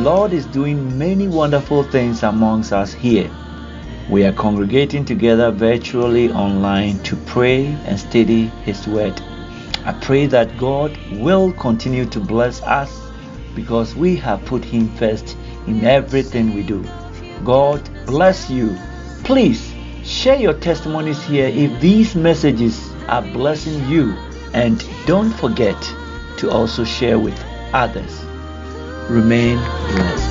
Lord is doing many wonderful things amongst us here. We are congregating together virtually online to pray and study His Word. I pray that God will continue to bless us because we have put Him first in everything we do. God bless you. Please share your testimonies here if these messages are blessing you, and don't forget to also share with others. Remain blessed.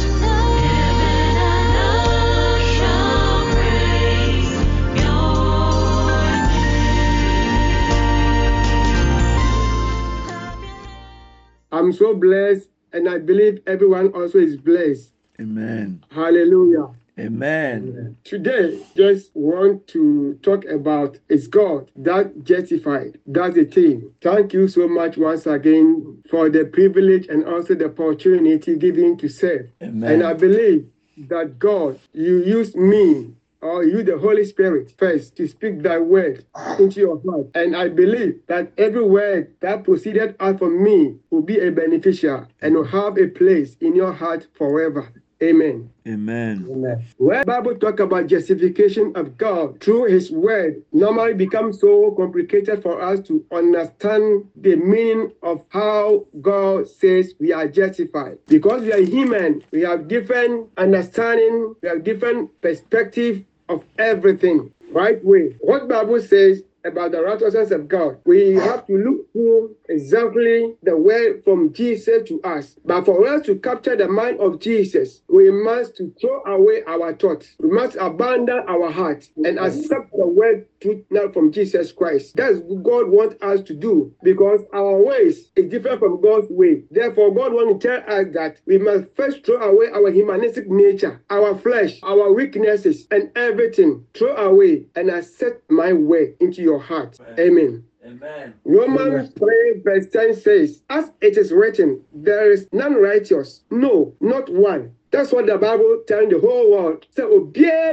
I'm so blessed, and I believe everyone also is blessed. Amen. Hallelujah. Amen. Today, just want to talk about is God that justified. That's the theme. Thank you so much once again for the privilege and also the opportunity given to serve. Amen. And I believe that God, you use me or you, the Holy Spirit, first to speak that word into your heart. And I believe that every word that proceeded out from me will be a beneficial and will have a place in your heart forever. Amen. Amen. Amen. When the Bible talk about justification of God through His word, normally becomes so complicated for us to understand the meaning of how God says we are justified. Because we are human, we have different understanding, we have different perspective of everything. Right way. What Bible says about the righteousness of God, we have to look through exactly the word from Jesus to us. But for us to capture the mind of Jesus, we must to throw away our thoughts. We must abandon our hearts and accept the word truth now from Jesus Christ. That's what God wants us to do, because our ways is different from God's way. Therefore, God wants to tell us that we must first throw away our humanistic nature, our flesh, our weaknesses, and everything. Throw away and accept my way into your heart. Amen. Amen. Romans 3 verse 10 says, as it is written, there is none righteous, no, not one. That's what the Bible telling the whole world. So,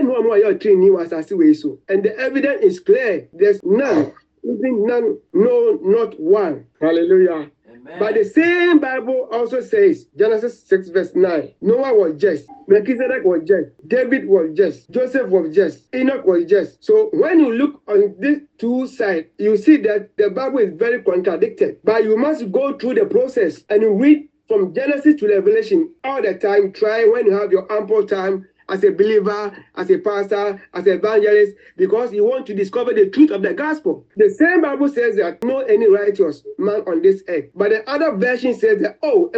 and the evidence is clear. There's none, even none, no, not one. Hallelujah. Amen. But the same Bible also says, Genesis 6 verse 9, Noah was just, Melchizedek was just, David was just, Joseph was just, Enoch was just. So when you look on these two sides, you see that the Bible is very contradicted. But you must go through the process and read from Genesis to Revelation all the time. Try when you have your ample time as a believer, as a pastor, as an evangelist, because you want to discover the truth of the gospel. The same Bible says that no any righteous man on this earth. But the other version says that,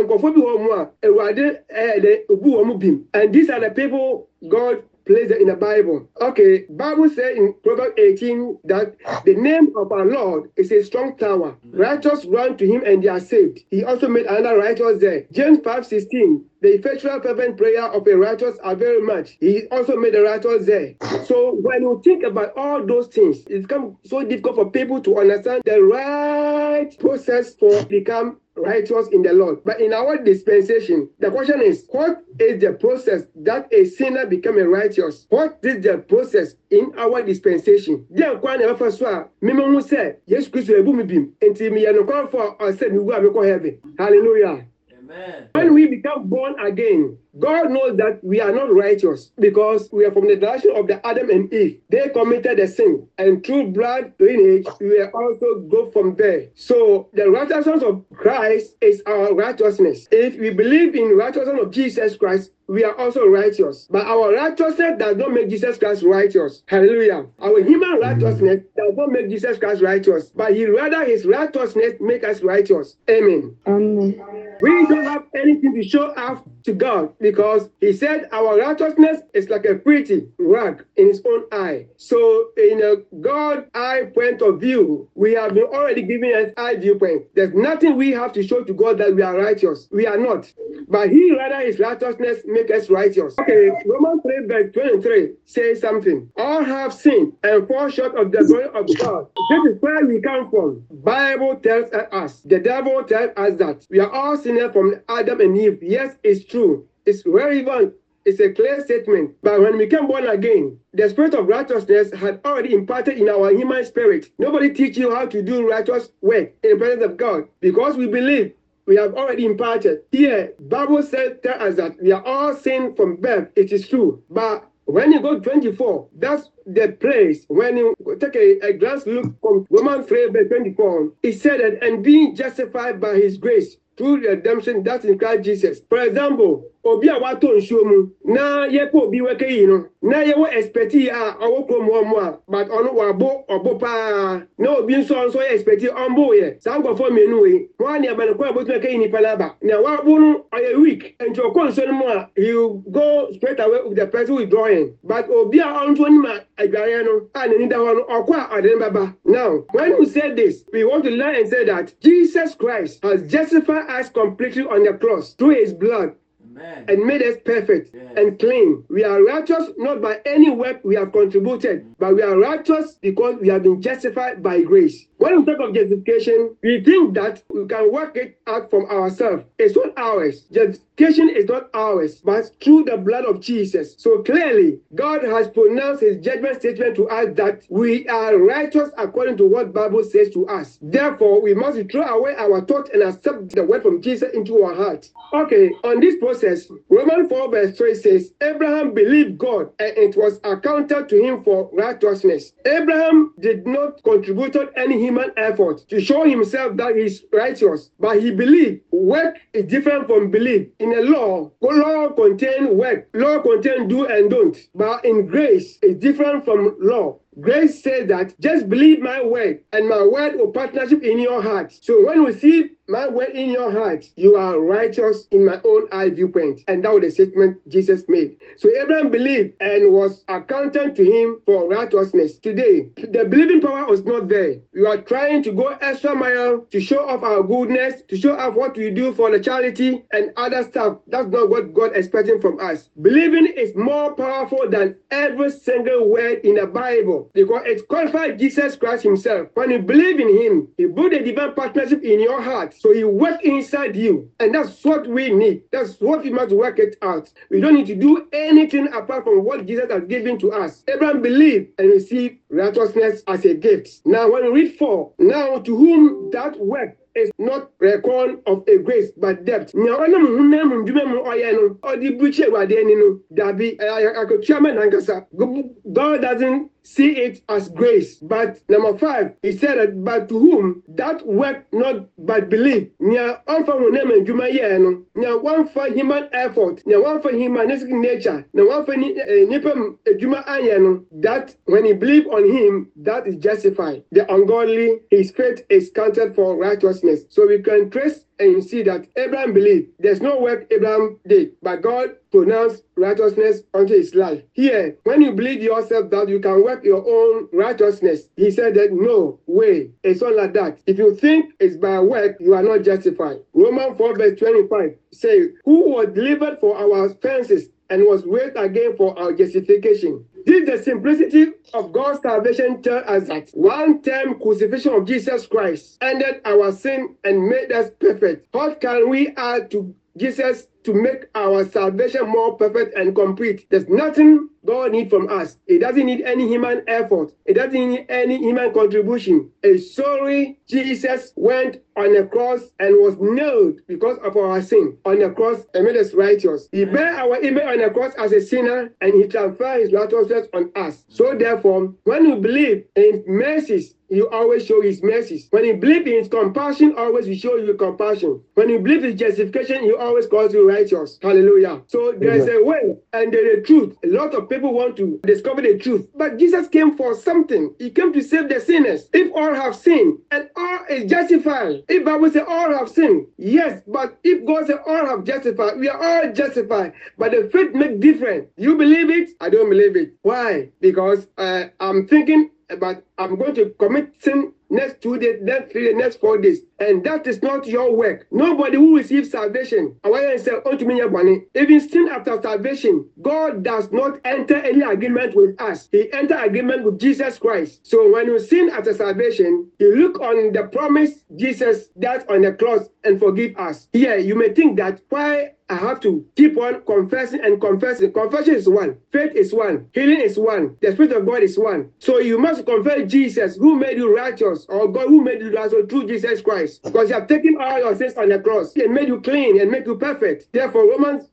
and these are the people God placed in the Bible. Okay, Bible says in Proverbs 18 that the name of our Lord is a strong tower. Righteous run to Him and they are saved. He also made another righteous there. James 5:16. The effectual fervent prayer of a righteous are very much. He also made the righteous there. So when you think about all those things, it's become so difficult for people to understand the right process for become righteous in the Lord. But in our dispensation, the question is, what is the process that a sinner become a righteous? What is the process in our dispensation? Then kwa na fa so a memo say Yesu Kristo ebu mi bim enti me no kwa for say me wu a me ko heaven. Hallelujah. Amen. When we become born again, God knows that we are not righteous because we are from the direction of the Adam and Eve. They committed a sin, and through blood lineage, we will also go from there. So the righteousness of Christ is our righteousness. If we believe in righteousness of Jesus Christ, we are also righteous. But our righteousness does not make Jesus Christ righteous. Hallelujah. Our human righteousness does not make Jesus Christ righteous. But rather his righteousness make us righteous. Amen. Amen. We don't have anything to show off to God because he said our righteousness is like a pretty rag in his own eye. So in a God eye point of view, we have been already given an eye viewpoint. There's nothing we have to show to God that we are righteous. We are not. But he rather his righteousness make us righteous. Okay, Romans 3 verse 23 says something. All have sinned and fall short of the glory of God. This is where we come from. Bible tells us, the devil tells us that we are all sinners from Adam and Eve. Yes, it's true. It's relevant. It's a clear statement. But when we became born again, the spirit of righteousness had already imparted in our human spirit. Nobody teach you how to do righteous work in the presence of God because we believe we have already imparted. Here, Bible says tell us that we are all sin from birth. It is true. But when you go 24, that's the place. When you take a glance look from Romans 3 verse 24, it said that, and being justified by his grace through the redemption that's in Christ Jesus. For example, obi a wato nsuo mu na yepo obi weke yi no na yewo expect a owo kromo a but ono wabo obo pa na obi nso ye expect ombo ye sango for menu we one ya ban ko abotu weke yi ni palaba na wabo no oye weak and your concern mo a you go straight away with the person withdrawing but obi a onto ni ma adware no a ni da ho no okwa odem baba. Now when we say this, we want to learn and say that Jesus Christ has justified us completely on the cross through his blood. Amen. And made us perfect and clean. We are righteous not by any work we have contributed, but we are righteous because we have been justified by grace. When we talk of justification, we think that we can work it out from ourselves. It's not ours. Justification is not ours, but through the blood of Jesus. So clearly, God has pronounced his judgment statement to us that we are righteous according to what the Bible says to us. Therefore, we must throw away our thoughts and accept the word from Jesus into our heart. Okay, on this process, Romans 4 verse 3 says, Abraham believed God and it was accounted to him for righteousness. Abraham did not contribute any human effort to show himself that he's righteous, but he believed. Work is different from belief. In a law contains work. Law contains do and don't. But in grace, it's different from law. Grace says that just believe my word and my word will partnership in your heart. So when we see my word in your heart, you are righteous in my own eye viewpoint. And that was the statement Jesus made. So Abraham believed and was accounted to him for righteousness. Today, the believing power was not there. We are trying to go extra mile to show off our goodness, to show off what we do for the charity and other stuff. That's not what God is expecting from us. Believing is more powerful than every single word in the Bible, because it qualifies Jesus Christ himself. When you believe in him, he put a divine partnership in your heart. So he works inside you. And that's what we need. That's what we must work it out. We don't need to do anything apart from what Jesus has given to us. Abraham believed and received righteousness as a gift. Now when we read 4, now to whom that work is not record of a grace but debt. God doesn't see it as grace. But number 5, he said that, but to whom that work not but believe. One for human effort, one for humanistic nature, one for that when he believe on him, that is justified. The ungodly, his faith is counted for righteousness. So we can trace and see that Abraham believed. There's no work Abraham did, but God pronounced righteousness unto his life. Here, when you believe yourself that you can work your own righteousness, he said that no way. It's not like that. If you think it's by work, you are not justified. Romans 4 verse 25 says, who was delivered for our offenses and was raised again for our justification. This is the simplicity of God's salvation. Tells us that one-time crucifixion of Jesus Christ ended our sin and made us perfect. What can we add to Jesus to make our salvation more perfect and complete? There's nothing God needs from us. It doesn't need any human effort. It doesn't need any human contribution. A sorry Jesus went on the cross and was nailed because of our sin on the cross and made us righteous. He bare our image on the cross as a sinner and he transferred his righteousness on us. So therefore, when you believe in mercies, you always show his mercies. When you believe in his compassion, always he show you compassion. When you believe in his justification, he always calls you righteous. Hallelujah. So there's a way and there's a truth. A lot of people want to discover the truth. But Jesus came for something. He came to save the sinners. If all have sinned and all is justified, if Bible say all have sinned, yes, but if God say all have justified, we are all justified. But the faith makes difference. You believe it? I don't believe it. Why? Because I'm thinking about I'm going to commit sin next 2 days, next 3 days, next 4 days. And that is not your work. Nobody who receives salvation, even sin after salvation, God does not enter any agreement with us. He enters agreement with Jesus Christ. So when you sin after salvation, you look on the promise Jesus died on the cross and forgive us. Here, you may think that why I have to keep on confessing and confessing. Confession is one. Faith is one. Healing is one. The Spirit of God is one. So you must confess Jesus who made you righteous, or God who made you righteous through Jesus Christ. Because you have taken all your sins on the cross and made you clean and make you perfect. Therefore, Romans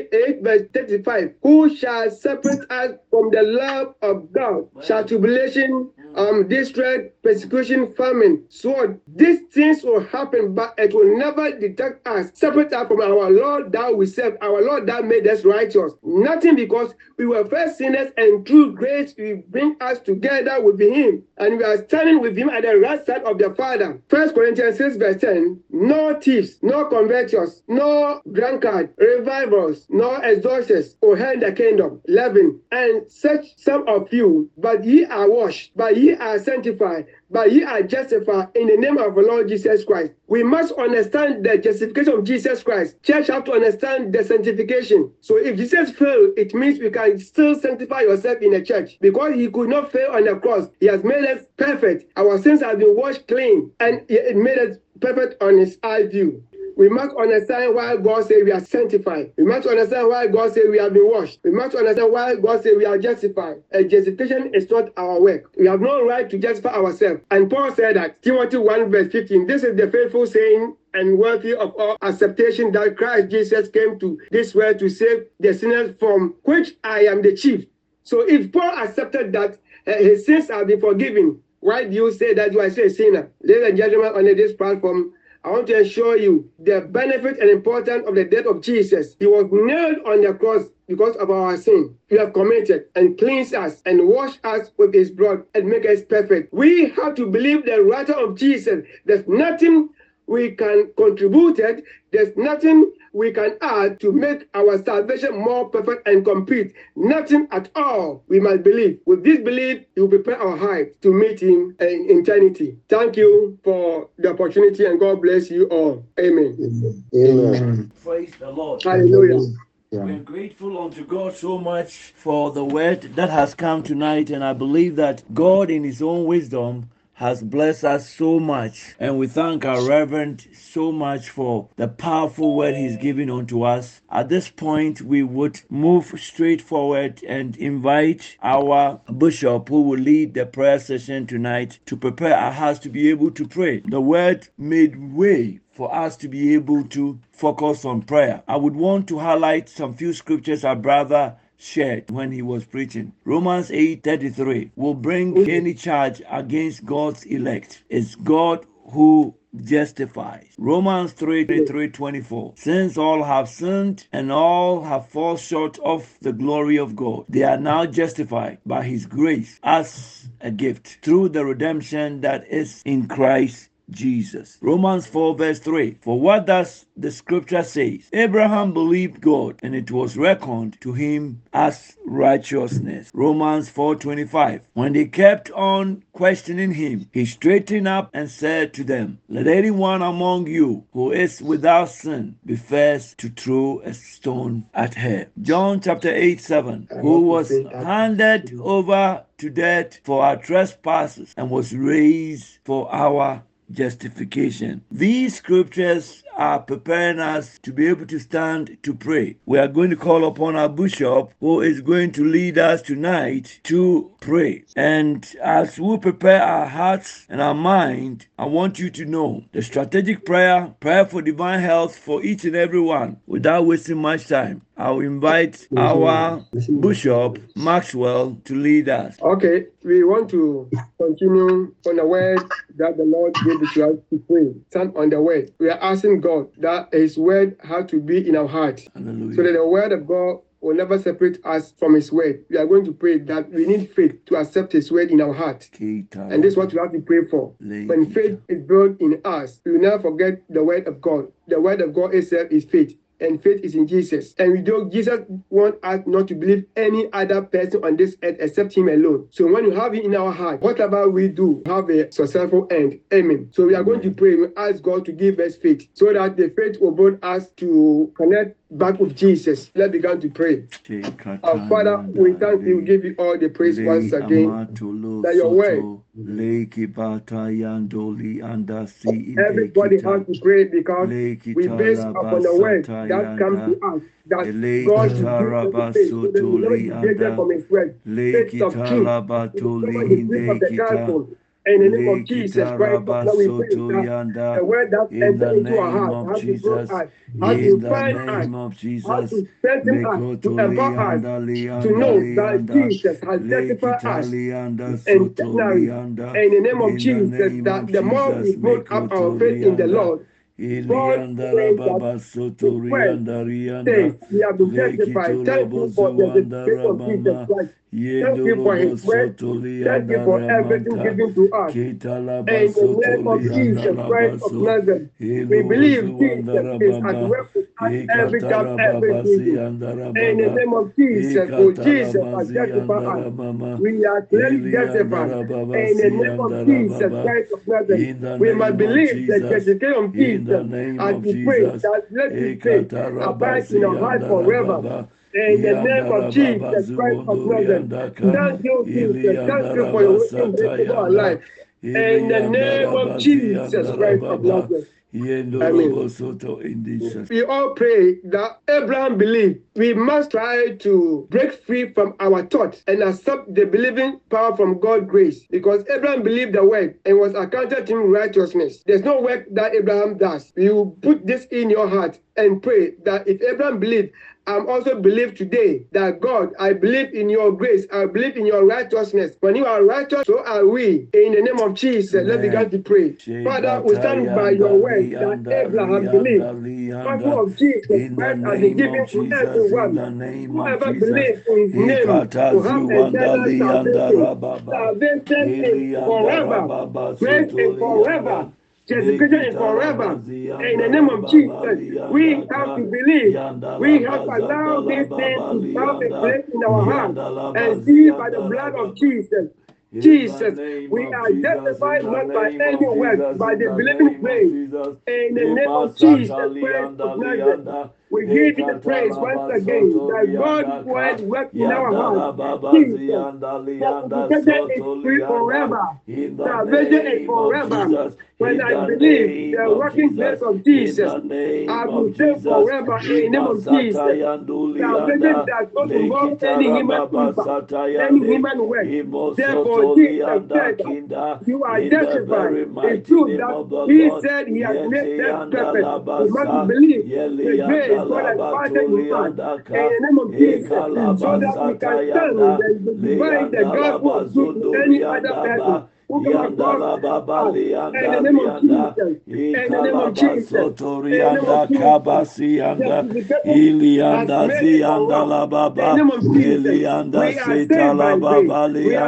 3:8-35. Who shall separate us from the love of God? Shall tribulation, distress, persecution, famine, sword. These things will happen, but it will never detect us, separate us from our Lord that we serve, our Lord that made us righteous. Nothing, because we were first sinners, and through grace we bring us together with him, and we are standing with him at the right side of the Father. 1 Corinthians 6:10. No thieves, no covetous, no drunkard, revivals, no extortioners will inherit the kingdom. 11. And such some of you, but ye are washed, but ye are sanctified, but ye are justified in the name of the Lord Jesus Christ. We must understand the justification of Jesus Christ. Church have to understand the sanctification. So if Jesus failed, it means we can still sanctify yourself in the church, because he could not fail on the cross. He has made us perfect. Our sins have been washed clean, and it made us perfect on his eye view. We must understand why God says we are sanctified. We must understand why God says we have been washed. We must understand why God says we are justified. And justification is not our work. We have no right to justify ourselves. And Paul said that, Timothy 1:15, this is the faithful saying and worthy of all acceptation, that Christ Jesus came to this world to save the sinners, from which I am the chief. So if Paul accepted that his sins have been forgiven, why do you say that you are still a sinner? Ladies and gentlemen, on this platform, I want to assure you the benefit and importance of the death of Jesus. He was nailed on the cross because of our sin we have committed, and cleanse us and wash us with his blood and make us perfect. We have to believe the writer of Jesus. There's nothing we can contribute it. There's nothing we can add to make our salvation more perfect and complete. Nothing at all. We must believe. With this belief, he will prepare our heart to meet him in eternity. Thank you for the opportunity, and God bless you all. Amen. Amen. Praise the Lord. Hallelujah. Yeah. We're grateful unto God so much for the word that has come tonight, and I believe that God in his own wisdom has blessed us so much, and we thank our Reverend so much for the powerful word he's given unto us. At this point, we would move straight forward and invite our bishop, who will lead the prayer session tonight, to prepare our hearts to be able to pray. The word made way for us to be able to focus on prayer. I would want to highlight some few scriptures our brother shared when he was preaching. Romans 8:33 will bring any charge against God's elect. It's God who justifies. Romans 3:24, since all have sinned and all have fallen short of the glory of God, they are now justified by his grace as a gift through the redemption that is in Christ Jesus. Romans 4:3. For what does the scripture say? Abraham believed God, and it was reckoned to him as righteousness. Romans 4:25. When they kept on questioning him, he straightened up and said to them, let anyone among you who is without sin be first to throw a stone at her. John chapter 8:7. Who was handed over to death for our trespasses and was raised for our justification. These scriptures are preparing us to be able to stand to pray. We are going to call upon our bishop, who is going to lead us tonight to pray. And as we prepare our hearts and our mind, I want you to know the strategic prayer for divine health for each and every one. Without wasting much time, I'll invite our Bishop Maxwell to lead us. Okay, we want to continue on the word that the Lord gave to us to pray. Stand on the word. We are asking God that his word has to be in our heart. Hallelujah. So that the word of God will never separate us from his word. We are going to pray that we need faith to accept his word in our heart. And this is what we have to pray for. When faith is built in us, we will never forget the word of God. The word of God itself is faith. And faith is in Jesus. And we don't, Jesus wants us not to believe any other person on this earth except him alone. So when you have it in our heart, whatever we do, have a successful end. Amen. So we are going to pray and ask God to give us faith, so that the faith will build us to connect back with Jesus. Let's begin to pray. Our Father, we thank you, we give you all the praise once again. That your word, everybody has to pray because we base upon the word that comes to us. That God should give us faith, so that we never deviate from His word. Faith of truth, the truth of the gospel. In the name of Jesus Christ, now we pray that the word that enters into our heart has to grow us, has to find us, has to strengthen us, to empower us, to know that Jesus has justified us intentionally. In the name of Jesus, that the more we put up our faith in the Lord, God says that the word says we have been justified. Thank you for the gift of Jesus Christ. Thank you for His word. Thank you for everything given to us. In the name of Jesus Christ of Nazareth, we believe Jesus is at work with us every job, every duty. In the name of Jesus, for Jesus has justified us. We are clearly justified. In the name of Jesus Christ of Nazareth, we must believe the justification of Jesus as we pray that let His faith abide in our heart forever. In the name of Jesus Christ of Nazareth, thank you, Jesus. Thank you for your working grace in our life. In the name of Jesus Christ of Nazareth. Amen. We all pray that Abraham believed. We must try to break free from our thoughts and accept the believing power from God's grace, because Abraham believed the word and was accounted to him righteousness. There's no work that Abraham does. You put this in your heart and pray that if Abraham believed, I'm also believe today that God, I believe in your grace, I believe in your righteousness. When you are righteous, so are we. In the name of Jesus, let's begin to pray. Father, we stand by your word that Abraham believed. Gospel of Jesus Christ has been given to everyone. Whoever believes in His name will have eternal salvation. Salvation is forever. Grace is forever. Justification is forever. In the name of Jesus, we have to believe. We have allowed these things to have a place in our heart and see by the blood of Jesus. Jesus, we are justified not by any work, by the believing praise. In the name of Jesus Christ of Nazareth, we give you the praise once again that God's word works in our heart. Jesus, justification is free forever. Salvation is forever. When I believe the working grace of Jesus, I will stay forever in the name of Jesus. Salvation does not involve any human impact, any human work. Therefore, Jesus said that you are justified. It's true that He said He has made them perfect. We must believe the grace God has parted with us in the name of Jesus, so that we can stand and divide the gospel of truth to any other person. In the name of Jesus, in the name of Jesus, in the name of Jesus, Ilianda Zianda Baba, Ilianda Seta Baba,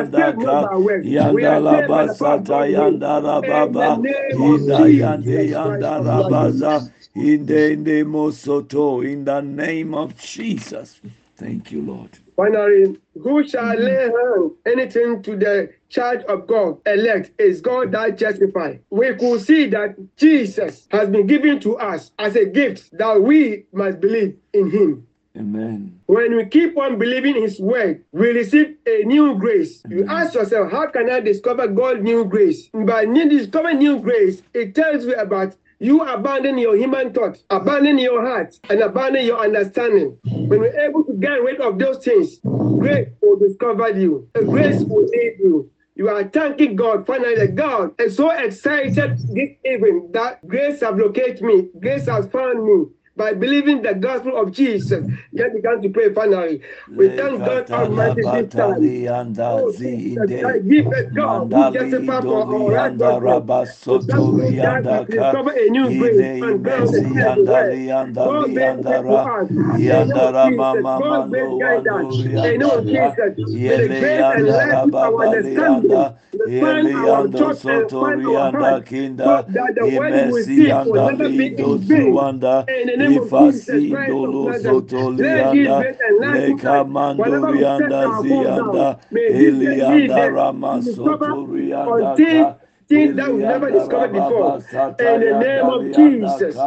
Yanda Laba Sata Yanda Baba, Yanda Yanda Rabaza, in the Mosoto, in the name of Jesus. Thank you, Lord. Finally, who shall lay hand anything to the charge of God? Elect is God that justifies. We could see that Jesus has been given to us as a gift that we must believe in Him. Amen. When we keep on believing His word, we receive a new grace. Amen. You ask yourself, how can I discover God's new grace? By discovering new grace, it tells you about you abandon your human thoughts, abandon your heart, and abandon your understanding. When we're able to get rid of those things, grace will discover you. And grace will lead you. You are thanking God. Finally, God is so excited this evening that grace has located me. Grace has found me. By believing the gospel of Jesus, you began to pray finally. We thank God Almighty this time. Oh, Jesus, I give it God who justifies for our righteousness. To discover a new grace and ground and everywhere. God bears it to us. In the name of Jesus, God bears guidance. In the name of Jesus, may the grace and life our understanding. Find our thoughts and find our heart, so that the word we receive will never be in vain. In the name of Jesus Christ of Nazareth, let His grace and life to us. Whenever we set our foot down, may His grace lead us to discover on things that we never discovered before. In the name of Jesus.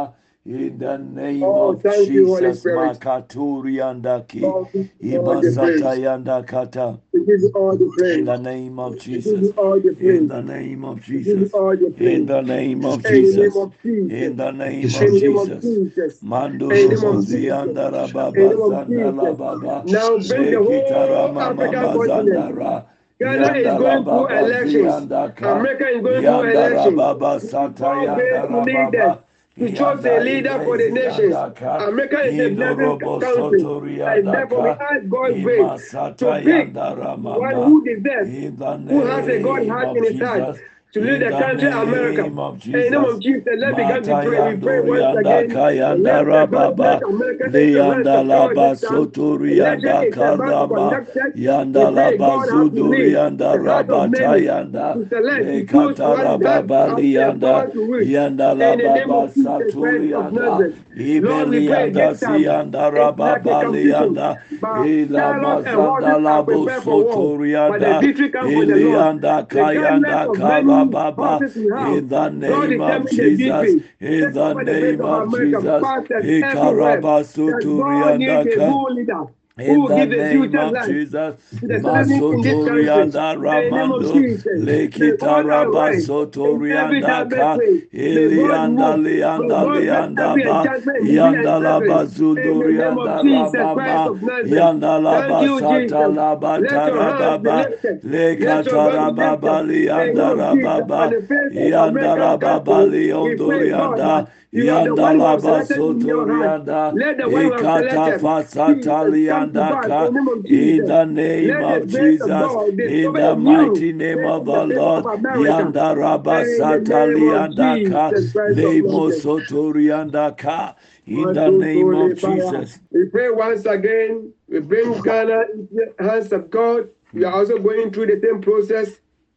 In the name Oh, of thank you, Holy Jesus, Spirit. Makaturi andaki, Oh, give you all the Ibasata praise. yandakata. We give you all the In praise. the name of We give Jesus. you all the In praise. the name of We give you Jesus. all the In praise. the name of In the name Jesus. of Jesus. In the name In of the name of Jesus. Jesus. Mando In the name of robozi Jesus. andara In the baba name of zandala Jesus. baba. Now bring the Lekitara whole mama African continent. mazandara. Ghana is Yandala going through baba elections. ziandaka. America is going through Yandara elections. baba We need sata God-based yandara leaders baba. to choose a Yanda leader for the ibezi nations. yandaka. America is a blessing Indorobo country. sotori And therefore we yandaka. ask God's grace to Imasata pick yandara one mama. who deserves, In the who has a God name heart of in his heart Jesus. to lead In the the country America. name of In the name Jesus. of Jesus, let's begin to Mata pray. We pray yandori once yanda again. kayanda Let the God bless rababa. America into the hands Liyanda of God this laba time. sotori Election yanda is about to karama. conduct. We Yanda pray laba God has to zuduri lead yanda the heart of rabata many yanda. to select, to choose Lekata one that rababa has the liyanda. power to rule. Yanda In the name lababa of Jesus Christ saturi of yanda. Nazareth. Lord, we Ibeli pray yanda this time. siyanda It's like a rababa competition. liyanda. But Ilaba chariots and horses zanda are labo prepared for war. sotori But the yanda. victory comes from the Lord. Iliyanda Regardless kayanda of many karababa. horses we have, In the God name of determines the Jesus. victory. In Take the over the face name of of America, Jesus. pastors everywhere. That God needs a Ikarabasuturiandaka. good leader who In will the give a name future of life Jesus, to the citizens in this country. Masotorianda In the name of Ramando, Jesus, may Lekita God arise in every darkness Rabasotoriandaka, place. May God Ilianda move. May Lianda God let Lianda every Ba, enchantment and decree and Yanda separate. In the name of Labazundurianda Jesus Christ Ramama, of Nazareth. Yanda Thank you, Labasata Jesus. Let your hands be Labatarababa, lifted. Let your God be Lekatarababa lifted. In the name Lianda of Jesus, on Rababa, the face of Yanda American Lababa country, we pray, God, that Liondurianda, you are the one Yanda who have selected in your heart. Labasotorianda, Let the one who have Ikata selected Jesus come to pass in Fasataliandaka, the name of in Jesus. the name Let the of grace of Jesus, God in discover a the new mighty name face of in the the people of Lord, America. Yanda In the name of Rabasataliandaka, Jesus Christ of Lemo Nazareth. Sotoriandaka, in the name of Jesus. We pray once again. We bring Ghana into the hands of God. We are also going through the same process.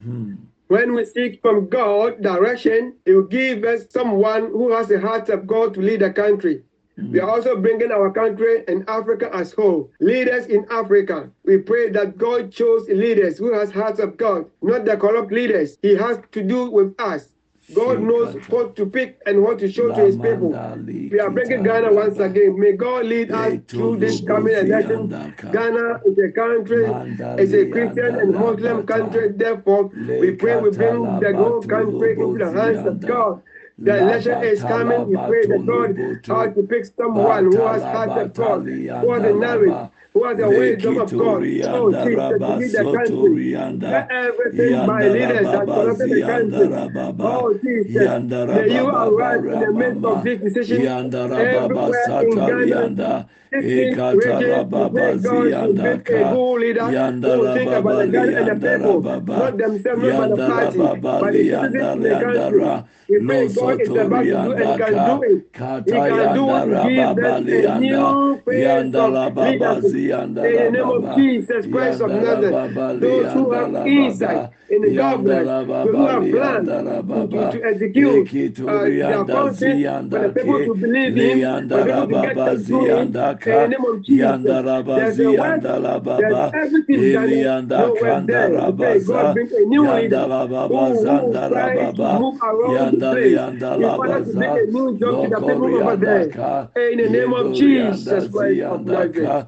When we seek from God direction, He will give us someone who has the heart of God to lead the country. We are also bringing our country and Africa as whole. Leaders in Africa. We pray that God chose leaders who has hearts of God, not the corrupt leaders. He has to do with us. God knows what to pick and what to show to his people. We are bringing Ghana once again. May God lead us through this coming election. Ghana is a country, it's a Christian and Muslim country. Therefore, we pray we bring the whole country into the hands of God. The election is coming. We pray that God how to pick someone who has heart of God, who has the knowledge, who has the wisdom of God. Oh, Jesus, to lead the country. Let everything by leaders that corrupted the country. Oh, Jesus, may you arise in the midst of this decision everywhere in Ghana. 16 regions, we pray God to bring a good leader who will think about the Ghana and the people, not themselves, not by the party, but the citizens in the country. We pray God is about to do and can do it. He can do it to give them a new phase of leadership. In the name of Jesus Christ of Nazareth, those who have insight in the government, those who have plans to execute their functions for the people to believe in, for people to get them through it. In the name of Jesus, there's a word, there's everything done, nowhere there. We pray God bring a new leader who try to move around the place in order to bring a new job to the people over there. In the name of Jesus Christ of Nazareth.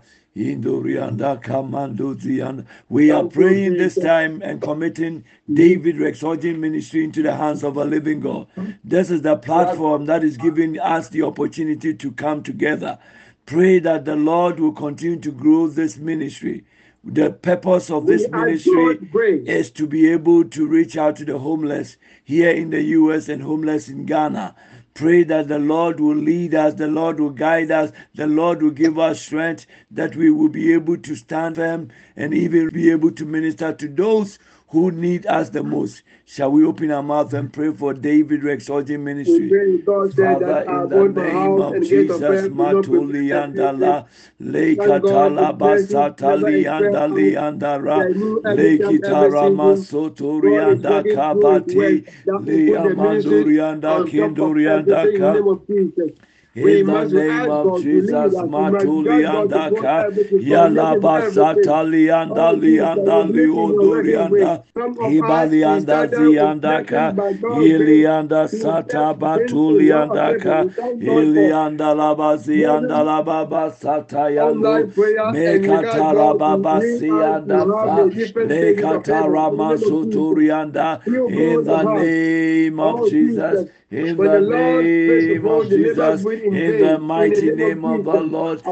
We are praying this time and committing David Rexorgin Ministry into the hands of a living God. This is the platform that is giving us the opportunity to come together. Pray that the Lord will continue to grow this ministry. The purpose of this ministry is to be able to reach out to the homeless here in the U.S. and homeless in Ghana. Pray that the Lord will lead us, the Lord will guide us, the Lord will give us strength, that we will be able to stand firm and even be able to minister to those who need us the most. Shall we open our mouth and pray for David Rexorgin Ministry? Father, in the name of Jesus, Matuli andala, Lekatala basatali andali andara, Lekitara masoturi anda kabati, Liamanduri anda kinduri anda ka. In the name of Jesus, Matuliandaka, Yalabasata Lianda Lianda Liodorianda, Ibalianda Ziandaka, Ilianda Sata Batuliandaka, Ilianda Labazianda Lababa Satayando, Mekatara Baba Sianda, Lekatara Masuturianda, in the name of Jesus. In the name of Jesus, in the mighty name of the Lord,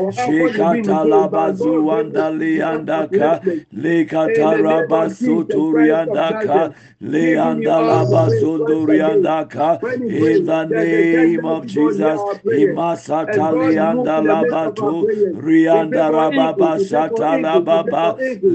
Shekatalabazuandaliandaka, Lekatarabasuturiandaka, Leandalabazunduriandaka, in the name of Jesus, Imasataliandalabatu, Riandarababashatalababa,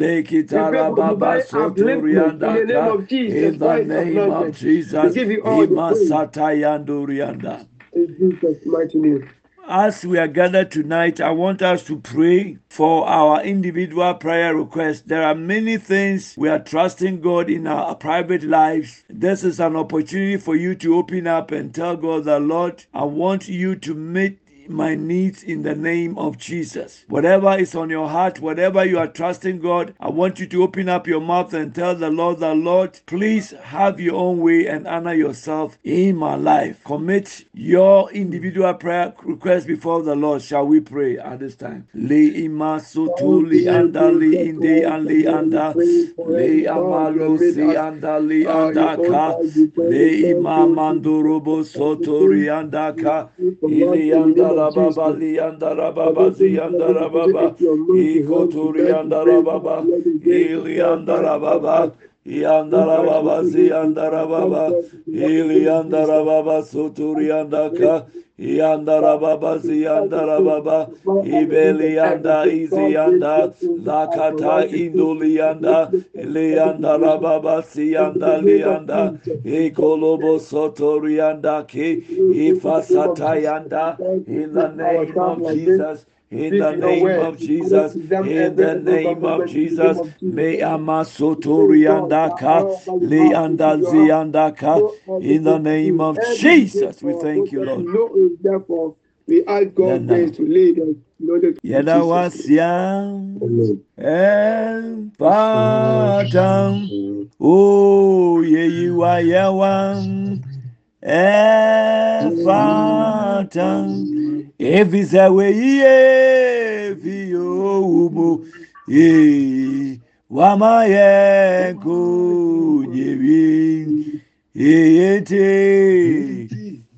Lekitarababasuturiandaka, in the name of Jesus, Imasatayandurianda. In Jesus' mighty name. As we are gathered tonight, I want us to pray for our individual prayer requests. There are many things we are trusting God in our private lives. This is an opportunity for you to open up and tell God that, Lord, I want you to meet my needs in the name of Jesus. Whatever is on your heart, whatever you are trusting God, I want you to open up your mouth and tell the Lord, please have your own way and honor yourself in my life. Commit your individual prayer request before the Lord. Shall we pray at this time? Le imasutuli andali indi anli anda le amalusi andali andaka le imamandurubo sotori andaka ili andala baba li andala baba zi andala baba ikoturi andala baba ili andala baba Yandara baba ziyandara baba iliyandara baba suturi yandaka yandara baba ziyandara baba ibeliyanda iziyanda lakata induliyanda liyandara baba siyanda liyanda ikolobo soturi yandaki ifasatayanda in the name of Jesus. In the name of Jesus, in the name of Jesus, may Amasotoriandaka, Leandaziandaka, in the name of Jesus, we thank you, Lord. Therefore, we ask God to lead us. Yadawasiam and Fatam, oh, Yewayawan. Fatam if is a way umu ye wamaye ku yewi yete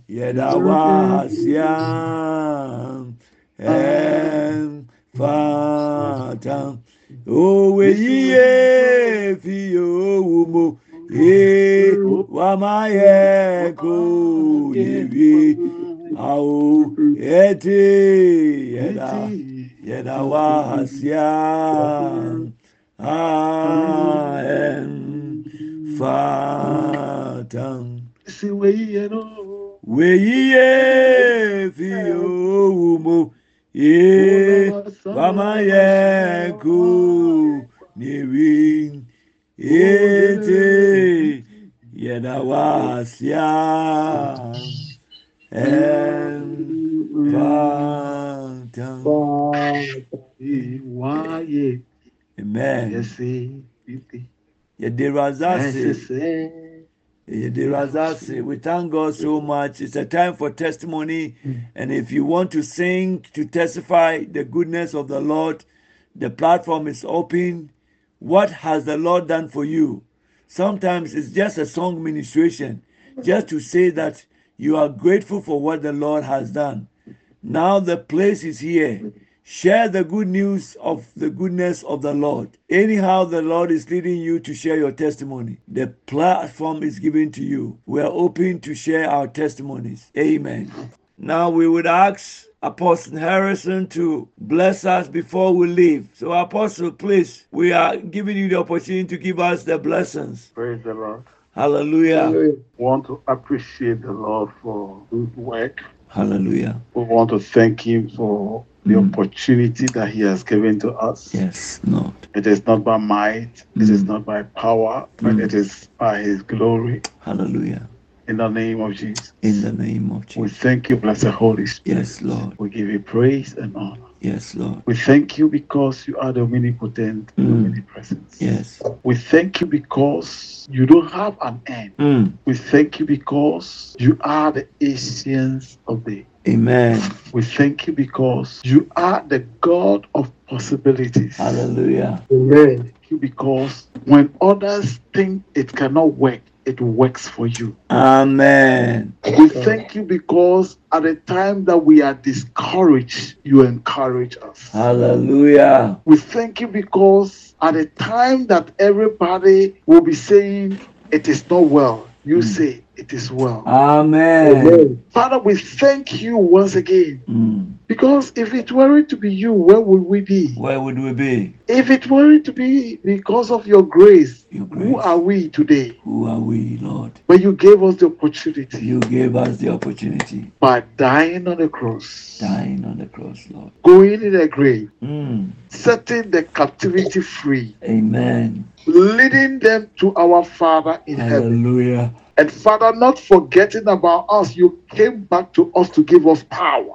yedawasiam Fatam oh we umu wamaye ku yewi au eti yeda wahasia fatam weye fiyo umo ye wamaye ku yewi eti yeda wahasia Amen. We thank God so much. It's a time for testimony. And if you want to sing, to testify the goodness of the Lord, the platform is open. What has the Lord done for you? Sometimes it's just a song ministration, just to say that you are grateful for what the Lord has done. Now the place is here. Share the good news of the goodness of the Lord. Anyhow, the Lord is leading you to share your testimony. The platform is given to you. We are open to share our testimonies. Amen. Now we would ask Apostle Harrison to bless us before we leave. So Apostle, please, we are giving you the opportunity to give us the blessings. Praise the Lord. Hallelujah. Hallelujah. We want to appreciate the Lord for good work. Hallelujah. We want to thank Him for the opportunity that He has given to us. Yes, Lord. It is not by might, it is not by power, but it is by His glory. Hallelujah. In the name of Jesus. In the name of We Jesus. thank you, blessed Holy Spirit. Yes, Lord. We give you praise and honor. Yes, Lord. We thank you because you are the omnipotent, omnipresent. Yes. We thank you because you don't have an end. We thank you because you are the ancients of days. Amen. We thank you because you are the God of possibilities. Hallelujah. Amen. Thank you because when others think it cannot work, it works for you. Amen. We thank you because at the time that we are discouraged, you encourage us. Hallelujah. We thank you because at the time that everybody will be saying it is not well, you say it is well. Amen. Amen. Father, we thank you once again. Because if it weren't to be you, where would we be? Where would we be? If it weren't to be because of your grace, Your grace. who are we today? Who are we, Lord? When you gave us the opportunity You gave us the opportunity. by dying on the cross, Dying on the cross, Lord. going in the grave, Mm. setting the captivity free, Amen. leading them to our Father in heaven. Hallelujah. And Father, not forgetting about us, you came back to us to give us power.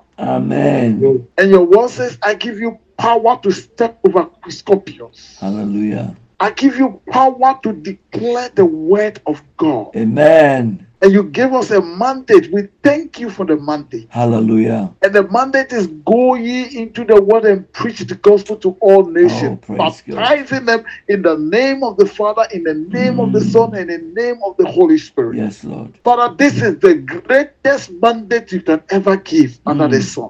Amen. And your word says, I give you power to step over scorpions. Hallelujah. I give you power to declare the word of God. Amen. And you gave us a mandate. We thank you for the mandate. Hallelujah. And the mandate is go ye into the world and preach the gospel to all nations, praise God. baptizing them in the name of the Father, in the name of the Son, and in the name of the Holy Spirit. Yes, Lord. Father, this is the greatest mandate you can ever give under the sun.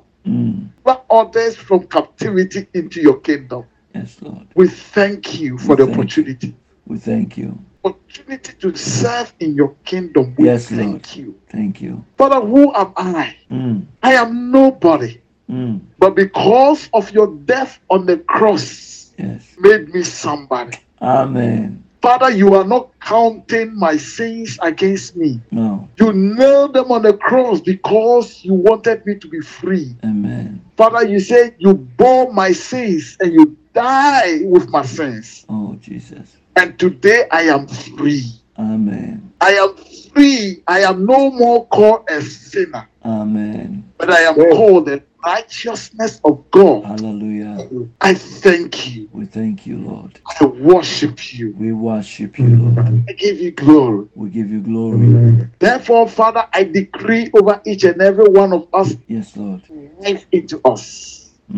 But others from captivity into your kingdom. Yes, Lord. We thank you for the opportunity. We thank you. Opportunity to serve in your kingdom. We Yes, thank Lord. you. Thank you. Father, who am I? I am nobody. But because of your death on the cross, Yes. made me somebody. Amen. Father, you are not counting my sins against me. No. You nailed them on the cross because you wanted me to be free. Amen. Father, you said you bore my sins and you die with my sins. Oh, Jesus. And today I am free. Amen. I am free. I am no more called a sinner. Amen. But I am called the righteousness of God. Hallelujah. I thank you. We thank you, Lord. I worship you. We worship you, Lord. I give you glory. We give you glory. Therefore, Father, I decree over each and every one of us, Yes, Lord. life into us.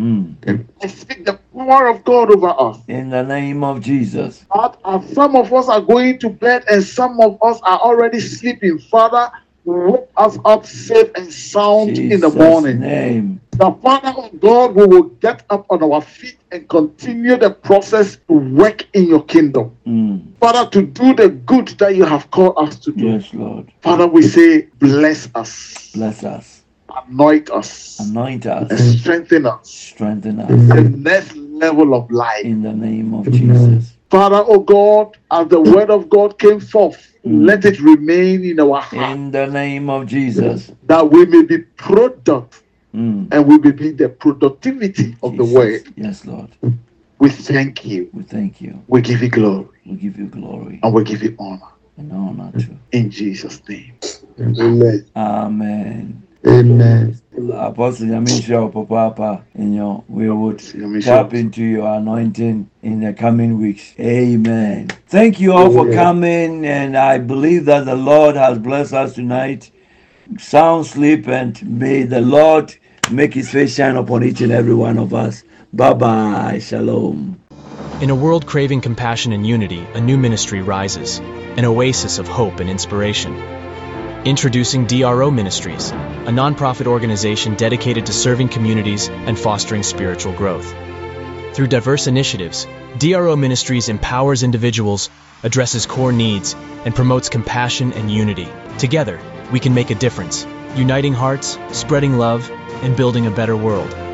I speak the power of God over us. In the name of Jesus. But as some of us are going to bed and some of us are already sleeping, Father, wake us up safe and sound in the morning. Name. The Father of God, we will get up on our feet and continue the process to work in your kingdom. Father, to do the good that you have called us to do. Yes, Lord. Father, we say, bless us. Bless us. Anoint us. Anoint us. And strengthen us. Strengthen us. The next level of life. In the name of Jesus. Father, oh God, as the word of God came forth, let it remain in our heart. In the name of Jesus. That we may be product. And we may be the productivity of the word. Yes, Lord. We thank you. We thank you. We give you glory. We give you glory. And we give you honor. And honor too. In Jesus' name. Amen. Amen. Amen. Apostle Yamisha Papa, we would tap into your anointing in the coming weeks. Amen. Thank you all for coming, and I believe that the Lord has blessed us tonight. Sound sleep, and may the Lord make his face shine upon each and every one of us. Bye-bye. Shalom. In a world craving compassion and unity, a new ministry rises, an oasis of hope and inspiration. Introducing DRO Ministries, a nonprofit organization dedicated to serving communities and fostering spiritual growth. Through diverse initiatives, DRO Ministries empowers individuals, addresses core needs, and promotes compassion and unity. Together, we can make a difference, uniting hearts, spreading love, and building a better world.